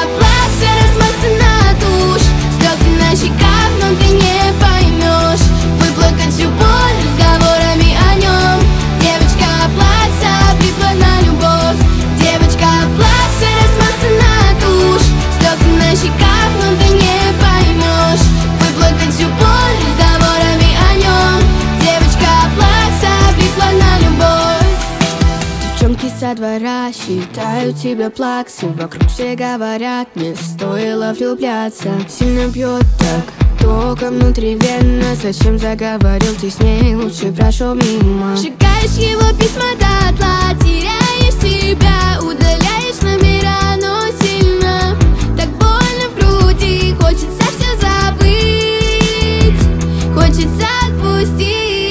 плакса, размазана тушь, слезы на щеках, но ты не поймешь. Выплакать всю боль разговорами о нем. Девочка плакса, влипла на любовь. Девочка плакса, размазана тушь, слезы на щеках, но ты не поймешь. Выплакать всю боль разговорами о нем. Девочка плакса, влипла на любовь. Девчонки со двора считают тебя плаксой. Вокруг все говорят, не стоило влюбляться. Сильно бьет так, тока внутривенно. Зачем заговорил ты с ней, лучше прошел мимо. Сжигаешь его письма дотла, теряешь себя, удаляешь номера, но сильно. Так больно в груди, хочется все забыть, хочется отпустить.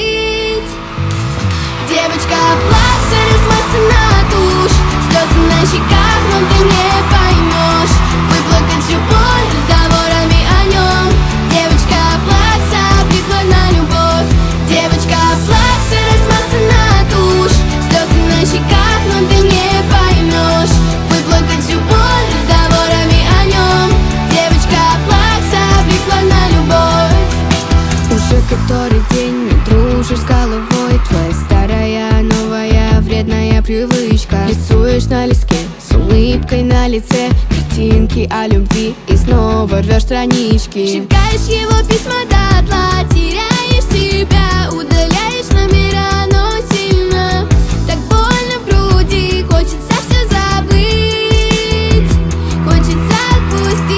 Девочка плакса, размазана тушь, слезы на щеках, но ты не поймешь. Выплакать всю боль разговорами о нем. Девочка плакса, влипла на любовь. Девочка плакса, размазана тушь, слезы на щеках, но ты не поймешь. Выплакать всю боль разговорами о нем. Девочка плакса, влипла на любовь. Уже который день не дружишь с головой. Твоя старая, новая, вредная привычка. Рисуешь на листке с улыбкой на лице картинки о любви и снова рвешь странички. Сжигаешь его письма дотла, теряешь себя, удаляешь номера, но сильно. Так больно в груди, хочется все забыть, хочется отпустить.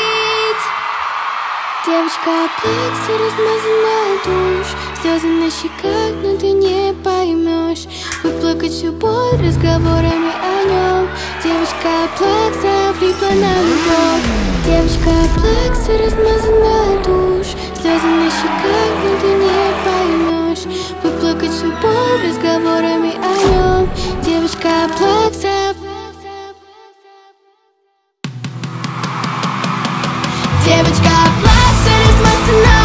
Девочка плакса, размазана тушь, слезы на щеках, но ты не поймешь. Выплакать всю боль разговорами о нем. Девочка плакса, влипла на любовь. Девочка плакса, размазана тушь, слезы на щеках, но ты не поймешь. Выплакать всю боль разговорами о нем. Девочка плакса. Девочка плакса, размазана